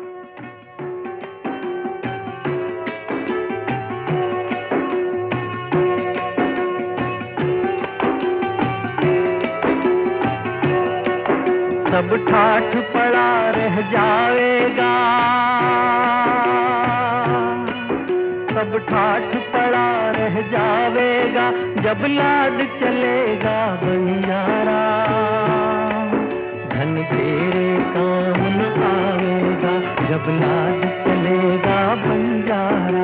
सब ठाठ पड़ा रह जाएगा, सब ठाठ पड़ा रह जाएगा, जब लाड चलेगा बंजारा। धन तेरे काम न आएगा, जब लाड चलेगा बंजारा।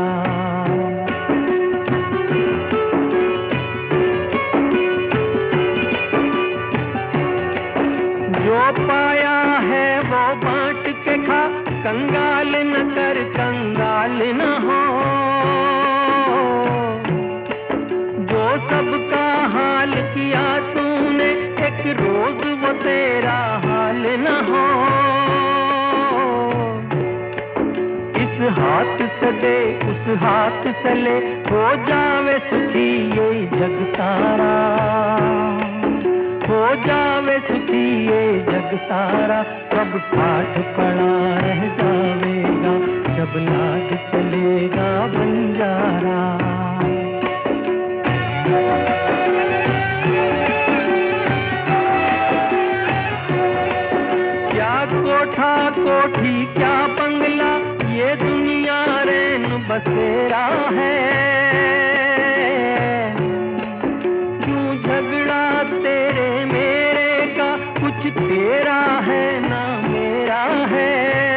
जो पाया है वो बांट के खा, कंगाल न कर कंगाल न हो। जो सबका हाल किया तूने, एक रोज वो तेरा हाल न हो। इस हाथ से दे उस हाथ से ले, हो जावे सुखी ये जग सारा। हो जावे सुखी ये जग सारा, सब ठाठ पड़ा रह जावेगा, जब लाड चलेगा बंजारा। क्या कोठा कोठी क्या बंगला, ये दुनिया रैन बसेरा है। क्यों झगड़ा तेरे मेरे का, कुछ तेरा है ना मेरा है।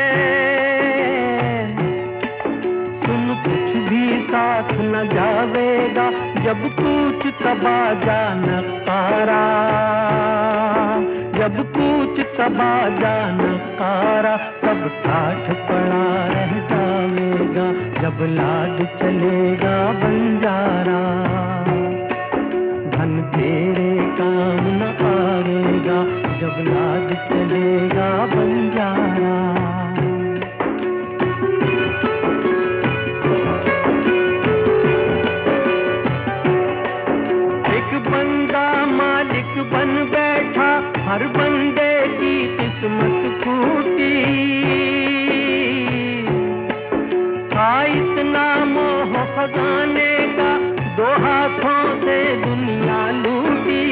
सुन कुछ भी साथ न जावेगा, जब कुछ तबा जा नकारा। जब कुछ तबा जा नकारा, सब ठाठ पड़ा रह जावेगा, जब लाड चलेगा बंजारा। धन तेरे काम न आएगा, जब लाड चलेगा बंजारा। एक बंदा मालिक बन बैठा, हर बंदे की किस्मत फूटी। था इतना मोह खजाने का, दो हाथों से दुनिया लूटी।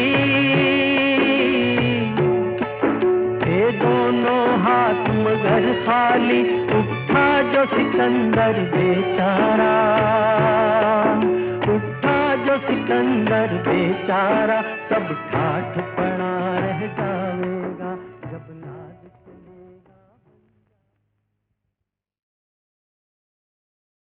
ये दोनों हाथ मगर खाली, उठा जो सिकंदर बेचारा। उठा जो सिकंदर बेचारा, सब ठाठ